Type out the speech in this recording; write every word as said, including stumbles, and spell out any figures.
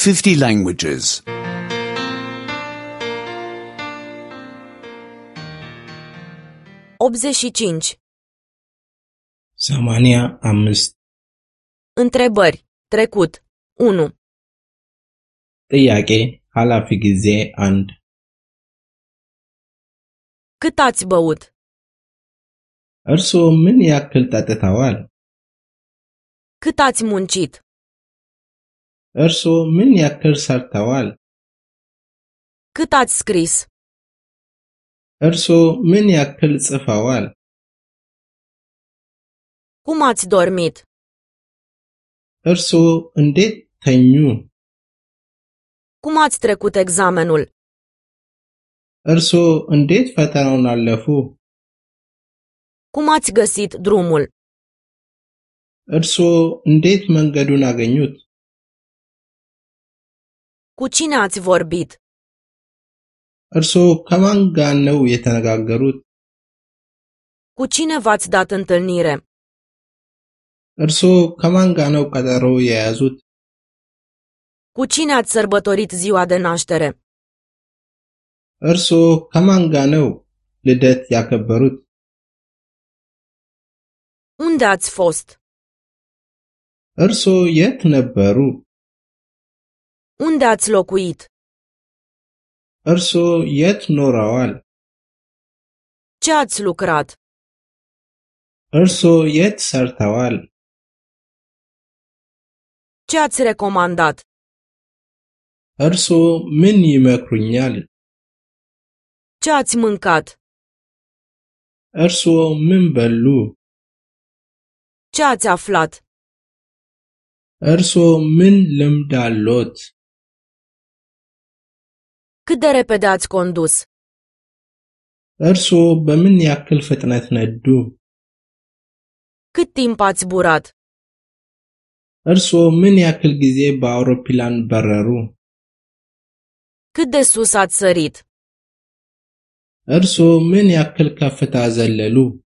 fifty languages. optzeci și cinci. ሰማንያ አምስት Întrebări. Trecut. unu. ጥያቄ ኃላፊ ጊዜ አንድ Cât ați băut? እርስዎ ምን ያክል ጠጥተዋል? Cât ați muncit? እርስዎ ምን ያክል ሰርተዋል? Cât ați scris? እርስዎ ምን ያክል ጽፈዋል? Cum ați dormit? እርስዎ እንዴት ተኙ? Cum ați trecut examenul? እርስዎ እንዴት ፈተናውን አለፉ? Cum ați găsit drumul? እርስዎ እንዴት መንገዱን አገኙት? Cu cine ați vorbit? እርስዎ ከማን ጋር ነው የተነጋገሩት? Cu cine v-ați dat întâlnire? እርስዎ ከማን ጋር ነው ቀጠሮ የያዙት? Cu cine ați sărbătorit ziua de naștere? እርስዎ ከማን ጋር ነው ልደት ያከበሩት? Unde ați fost? እርስዎ የት ነበሩ? Unde ați locuit? እርስዎ የት ኖረዋል? Ce ați lucrat? እርስዎ የት ሰርተዋል? Ce ați recomandat? እርስዎ ምን ይመክሩኛል? Ce ați mâncat? እርስዎ ምን በሉ? Ce ați aflat? እርስዎ ምን ልምድ አሎት? Cât de repede ați condus? እርስዎ በምን ያክል ፍጥነት ነዱ? Cât timp ați zburat? እርስዎ ምን ያክል ጊዜ በአውሮፕላን በረሩ? Cât de sus ați sărit? እርስዎ ምን ያክል ከፍታ ዘለሉ?